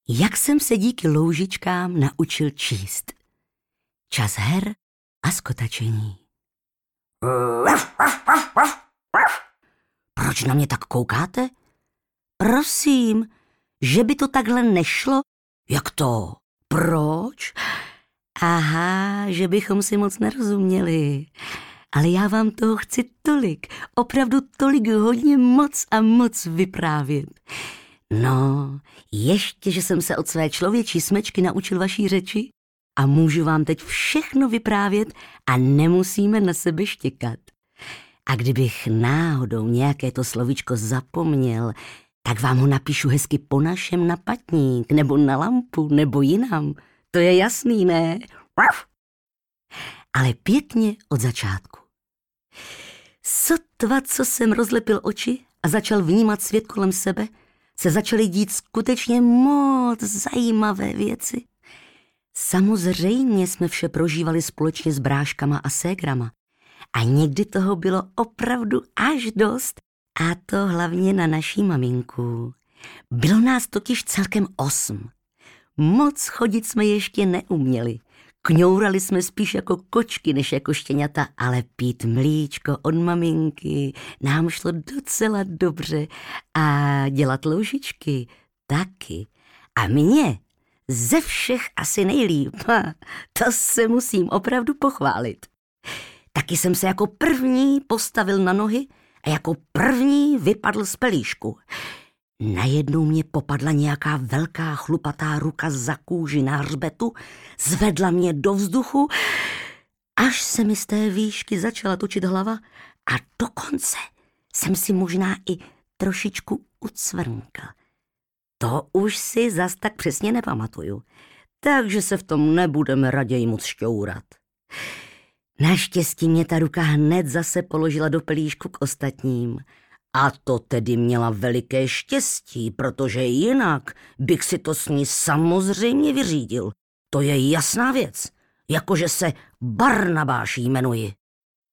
Jak jsem se díky loužičkám naučil číst. Čas her a skotačení. Proč na mě tak koukáte? Prosím, že by to takhle nešlo? Jak to? Proč? Aha, že bychom si moc nerozuměli. Ale já vám toho chci tolik, opravdu tolik hodně moc a moc vyprávět. No, ještě, že jsem se od své člověčí smečky naučil vaší řeči a můžu vám teď všechno vyprávět a nemusíme na sebe štěkat. A kdybych náhodou nějaké to slovíčko zapomněl, tak vám ho napíšu hezky po našem na patník, nebo na lampu, nebo jinam. To je jasný, ne? Ale pěkně od začátku. Sotva, co jsem rozlepil oči a začal vnímat svět kolem sebe, se začaly dít skutečně moc zajímavé věci. Samozřejmě jsme vše prožívali společně s bráškama a ségrama. A někdy toho bylo opravdu až dost, a to hlavně na naší maminku. Bylo nás totiž celkem 8. Moc chodit jsme ještě neuměli. Kňourali jsme spíš jako kočky, než jako štěňata, ale pít mlíčko od maminky nám šlo docela dobře a dělat loužičky taky. A mě ze všech asi nejlíp, to se musím opravdu pochválit. Taky jsem se jako první postavil na nohy a jako první vypadl z pelíšku. Najednou mě popadla nějaká velká chlupatá ruka za kůži na hřbetu, zvedla mě do vzduchu, až se mi z té výšky začala točit hlava a dokonce jsem si možná i trošičku ucvrnkl. To už si zas tak přesně nepamatuju, takže se v tom nebudeme raději moc šťourat. Naštěstí mě ta ruka hned zase položila do pelíšku k ostatním. A to tedy měla veliké štěstí, protože jinak bych si to s ní samozřejmě vyřídil. To je jasná věc, jakože se Barnabáš jmenuji.